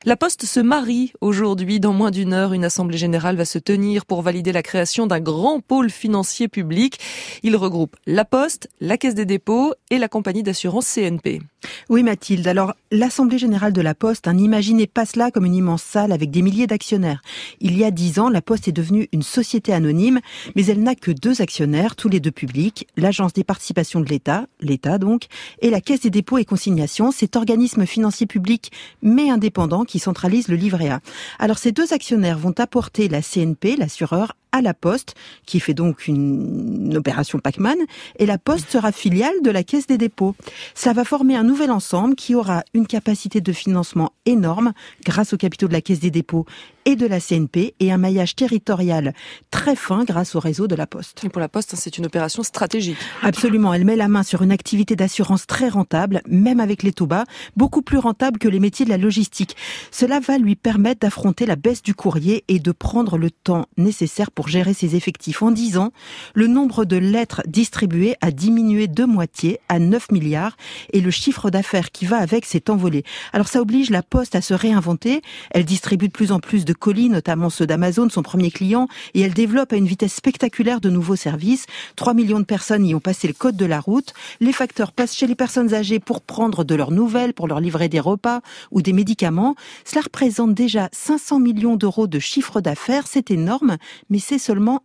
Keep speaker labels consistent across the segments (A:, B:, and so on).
A: La Poste se marie aujourd'hui. Dans moins d'une heure, une assemblée générale va se tenir pour valider la création d'un grand pôle financier public. Il regroupe la Poste, la Caisse des dépôts et la compagnie d'assurance CNP.
B: Oui Mathilde, alors l'Assemblée générale de la Poste, n'imaginez pas cela comme une immense salle avec des milliers d'actionnaires. Il y a 10 ans, la Poste est devenue une société anonyme, mais elle n'a que 2 actionnaires, tous les 2 publics, l'Agence des participations de l'État donc, et la Caisse des dépôts et consignations, cet organisme financier public mais indépendant qui centralise le livret A. Alors ces 2 actionnaires vont apporter la CNP, l'assureur, à la Poste, qui fait donc une opération Pac-Man, et la Poste sera filiale de la Caisse des dépôts. Ça va former un nouvel ensemble qui aura une capacité de financement énorme grâce aux capitaux de la Caisse des dépôts et de la CNP et un maillage territorial très fin grâce au réseau de la Poste.
A: Et pour la Poste, c'est une opération stratégique.
B: Absolument, elle met la main sur une activité d'assurance très rentable, même avec les taux bas, beaucoup plus rentable que les métiers de la logistique. Cela va lui permettre d'affronter la baisse du courrier et de prendre le temps nécessaire pour gérer ses effectifs. En 10 ans, le nombre de lettres distribuées a diminué de moitié à 9 milliards et le chiffre d'affaires qui va avec s'est envolé. Alors ça oblige la Poste à se réinventer. Elle distribue de plus en plus de colis, notamment ceux d'Amazon, son premier client, et elle développe à une vitesse spectaculaire de nouveaux services. 3 millions de personnes y ont passé le code de la route. Les facteurs passent chez les personnes âgées pour prendre de leurs nouvelles, pour leur livrer des repas ou des médicaments. Cela représente déjà 500 millions d'euros de chiffre d'affaires. C'est énorme, mais c'est seulement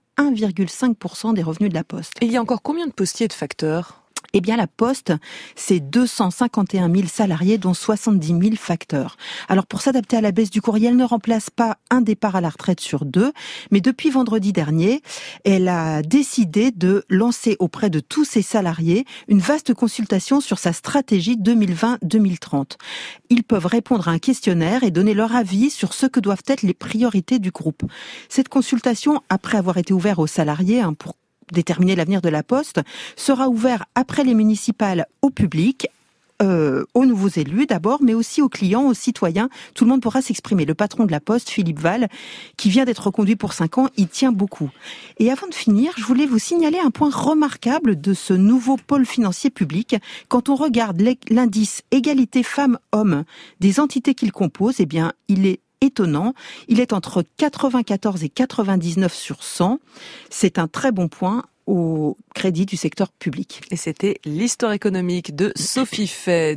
B: 1,5% des revenus de la Poste.
A: Et il y a encore combien de postiers et de facteurs ?
B: Eh bien, la Poste, c'est 251 000 salariés, dont 70 000 facteurs. Alors, pour s'adapter à la baisse du courrier, elle ne remplace pas un départ à la retraite sur 2, mais depuis vendredi dernier, elle a décidé de lancer auprès de tous ses salariés une vaste consultation sur sa stratégie 2020-2030. Ils peuvent répondre à un questionnaire et donner leur avis sur ce que doivent être les priorités du groupe. Cette consultation, après avoir été ouverte aux salariés, pour déterminer l'avenir de la Poste, sera ouvert après les municipales au public, aux nouveaux élus d'abord, mais aussi aux clients, aux citoyens. Tout le monde pourra s'exprimer. Le patron de la Poste, Philippe Val, qui vient d'être reconduit pour 5 ans, y tient beaucoup. Et avant de finir, je voulais vous signaler un point remarquable de ce nouveau pôle financier public. Quand on regarde l'indice égalité femmes-hommes des entités qu'il compose, eh bien, il est étonnant. Il est entre 94 et 99 sur 100. C'est un très bon point au crédit du secteur public.
A: Et c'était l'histoire économique de Sophie Fay.